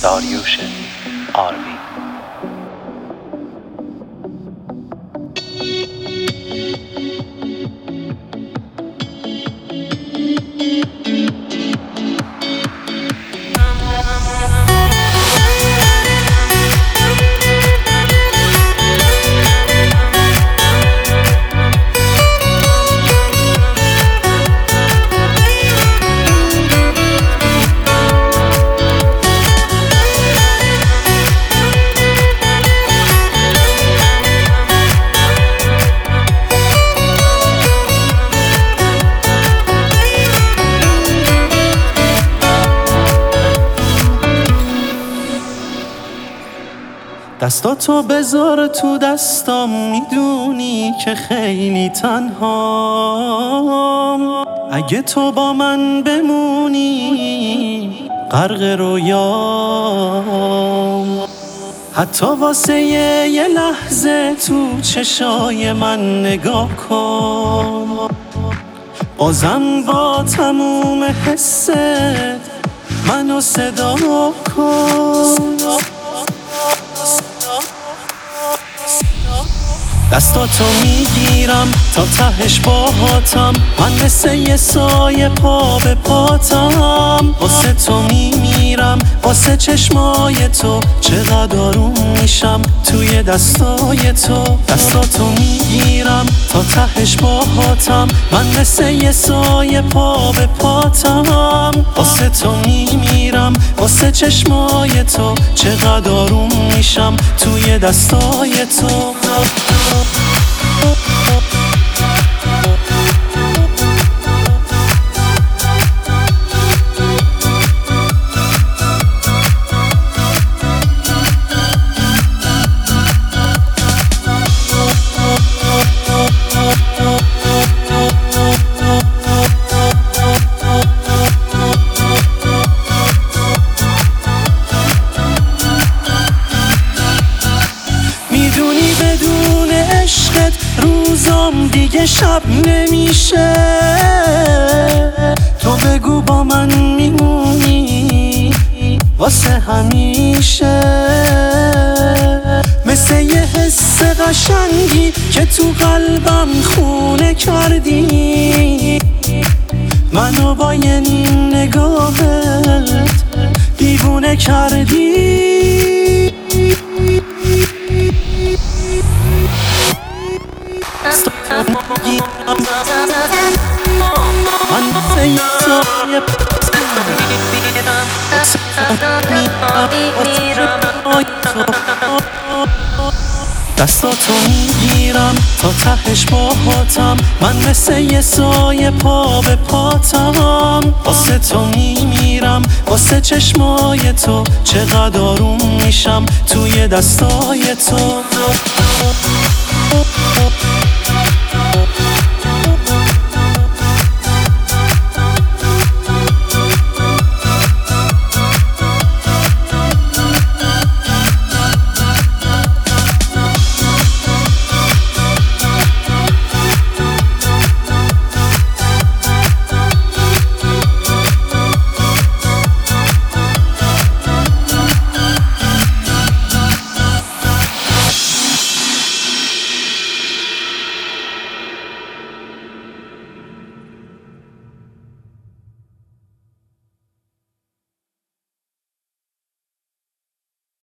داریوش آرمی. دستاتو بذار تو دستام، میدونی که خیلی تنهام. اگه تو با من بمونی غرق رویام، حتی واسه یه لحظه تو چشای من نگاه کن. بازم با تموم حست منو صدا کن. دستاتو میگیرم تا تهش باهاتم، من مثل یه سایه پا به پاتم. واسه تو میمیرم، واسه چشمای تو چقدر آروم میشم توی دستای تو. دستاتو میگیرم تا تهش باهاتم، من مثل یه سایه پا به پاتم. واسه تو میمیرم، واسه چشمای تو چقدر آروم میشم توی دستای تو. روزام دیگه شب نمیشه، تو بگو با من میمونی واسه همیشه. مثل یه حس قشنگی که تو قلبم خونه کردی، منو با یه نیم نگاهت دیوونه کردی. من دستاتو میگیرم تا تهش باهاتم، من مثل یه سایه پا به پاتم. واسه تو میمیرم، واسه چشمای تو چقدر آروم میشم توی دستای تو.